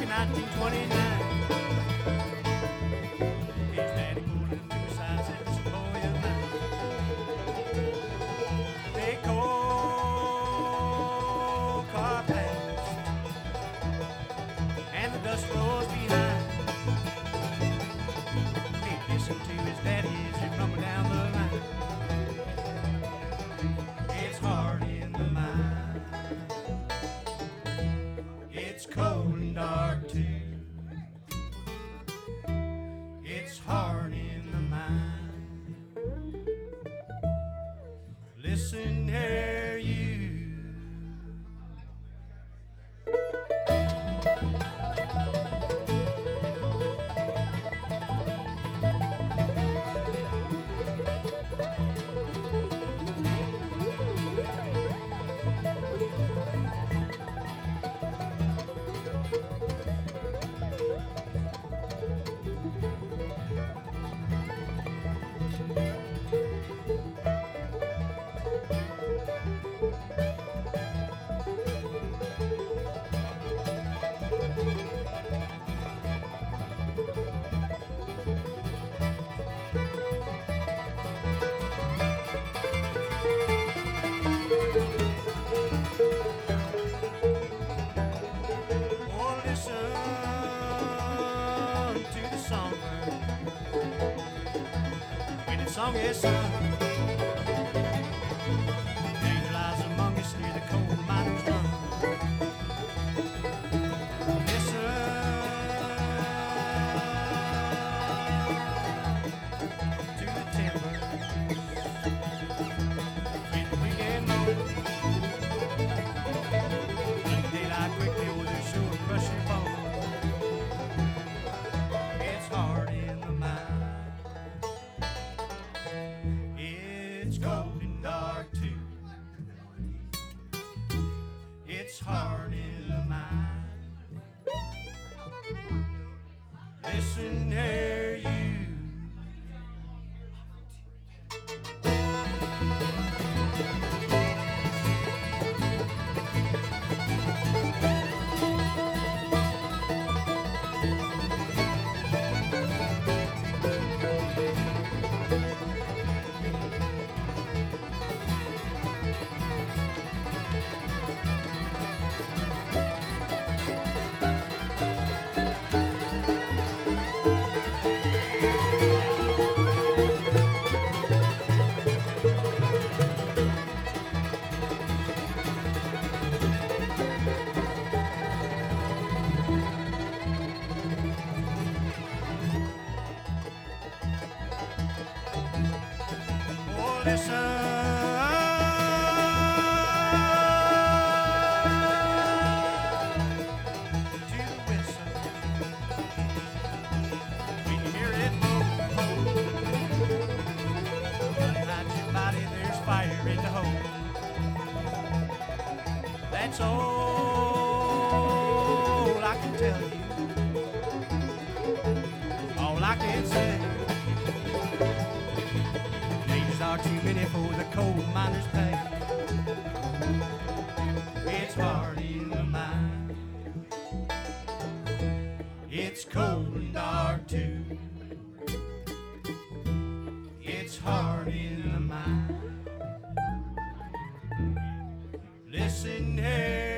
1929. His daddy pulled him to the side, said, "Listen, boy of mine." They cold car passed, and the dust rose behind. He listened to his daddy as he rumbled down the line. It's hard in the mind. It's cold and dark too. It's hard in the mind. Listen here, you. Song is sung. Danger lies among us near the coal miner's run. Listen to the timber in the weekend moon. Blink daylight quickly or they'll sure crush your bone. It's hard in the mind. It's cold and dark too. It's hard in the mind. Listen here, you. Listen to the whistle when you hear it blow. Inside your body there's fire in the hole. That's all I can tell you. All I can say. Are too many for the coal miner's pay. It's hard in the mind. It's cold and dark too. It's hard in the mind. Listen here.